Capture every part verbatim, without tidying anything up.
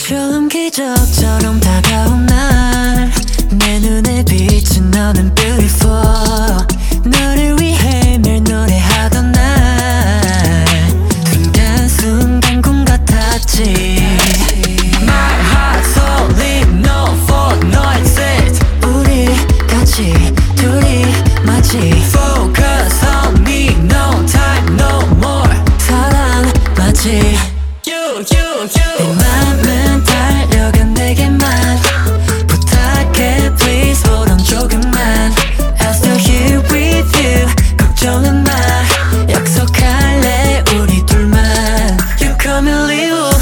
처음 기적처럼 다가온 날 내 눈에 비친 너는 beautiful. 너를 위해 매일 노래하던 날 순간순간 꿈 같았지. My heart so leave no for no exit. 우리 같이 둘이 마치 focus on me no time no more. 사랑 마치 you you you. 내 맘은 달려가 내게만 부탁해 please hold on 조금만. I'll still here with you. 걱정은 마 약속할래 우리 둘만. You come and leave.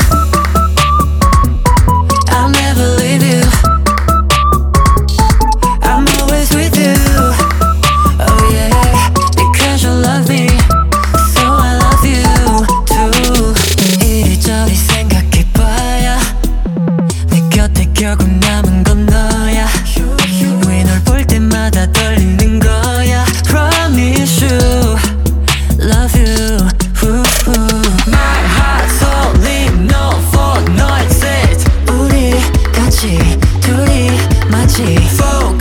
I'll never leave you. I'm always with you. Oh yeah, because you love me so I love you too. 이리저리 생각해봐야 내 곁에 결국 남은 건 너야. 왜 널 볼 때마다 떨리는 거야. Promise you love you. My heart so leave no for no exit. 우리 같이 둘이 마치 focus